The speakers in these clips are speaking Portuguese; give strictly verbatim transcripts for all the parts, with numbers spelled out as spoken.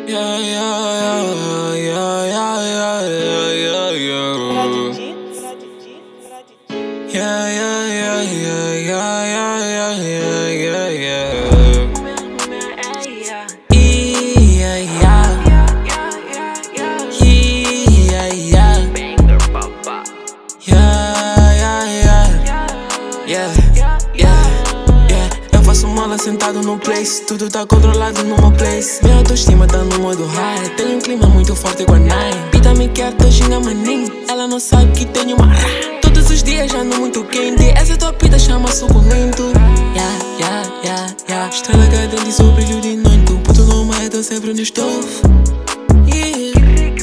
Yeah, yeah, yeah, yeah, yeah, yeah, yeah, yeah. Yeah, yeah, yeah, yeah, yeah, yeah, yeah, yeah, yeah. Yeah, yeah. Yeah, yeah. Banger papa. Yeah, yeah, yeah. Yeah, yeah, yeah. Eu faço mala sentado no place, tudo tá controlado no meu place. Minha autoestima tá no modo high, tenho um clima muito forte com a Nine. Pita me quer, tô xinga maninho, ela não sabe que tenho uma. Todos os dias já ando muito quente, essa tua pita chama suculento. Yeah, yeah, yeah, yeah. Estrela cadente, sou brilho de noite. O puto não mais, tô sempre onde estou. Yeah.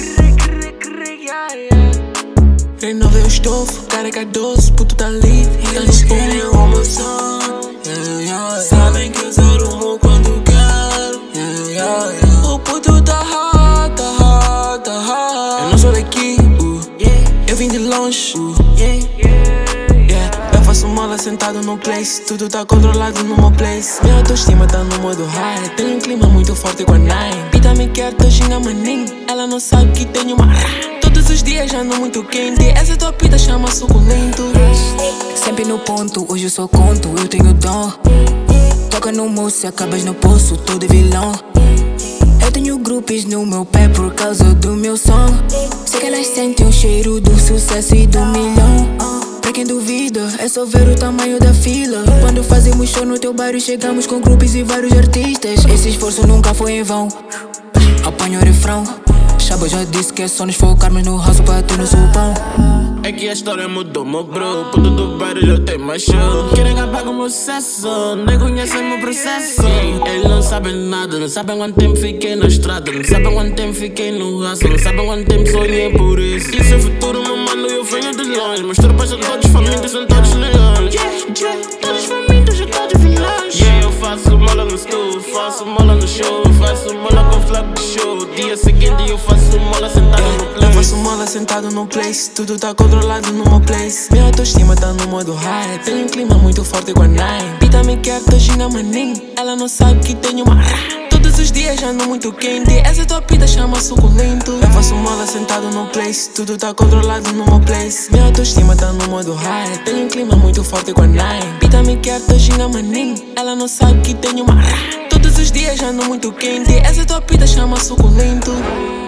Renova eu estou, careca doce, puto tá livre. Eles querem o meu som. Yeah, yeah. Sabem que eu só rumo quando quero. Yeah, yeah, yeah. O puto tá hot, tá hot, tá hot. Eu não sou daqui, uh. Eu vim de longe, uh. Yeah. Eu faço mala sentado no place, tudo tá controlado no meu place. Minha autoestima tá no modo high, tenho um clima muito forte com a Nine. Pita me quer, tô xinga maninho, ela não sabe que tenho uma. Todos os dias já ando muito quente, essa tua pita chama suculento. Sempre no ponto, hoje eu só conto, eu tenho dom. Toca no moço, acabas no poço, todo vilão. Eu tenho grupos no meu pé por causa do meu som. Sei que elas sentem o cheiro do sucesso e do milhão. Pra quem duvida, é só ver o tamanho da fila. Quando fazemos show no teu bairro, chegamos com grupos e vários artistas. Esse esforço nunca foi em vão. Apanho o refrão. Chaba já disse que é só nos focarmos no hustle pra ter no pão. É que a história mudou, meu bro. Puto do bairro já tem mais show. Querem acabar com o meu sucesso, nem conhecem meu processo. Eles não sabem nada, não sabem quanto tempo fiquei na estrada. Não sabem quanto tempo fiquei no hustle, não sabem quanto tempo sonhei por isso. Isso é futuro, meu mano, eu venho de longe. Meus tropas são todos famintos, são todos leões. Yeah, yeah, todos famintos, já todos vilões. Yeah, eu faço mola no stool, faço mola no show, faço mola com flag de show. Dia seguinte eu faço mola sentado yeah, no place. Eu faço mola sentado no place, tudo tá controlado no meu place. Minha autoestima tá no modo high, tenho um clima muito forte com a Nine. Pita me quer, tô xinga maninho, ela não sabe que tenho uma. Todos os dias já ando muito quente, essa tua pita chama suculento. Eu faço mola sentado no place, tudo tá controlado no meu place. Minha autoestima tá no modo high, tenho um clima muito forte com a Nine. Pita me quer, tô xinga maninho, ela não sabe que tenho uma. Todos os dias já ando muito quente, essa tua pita chama suculento.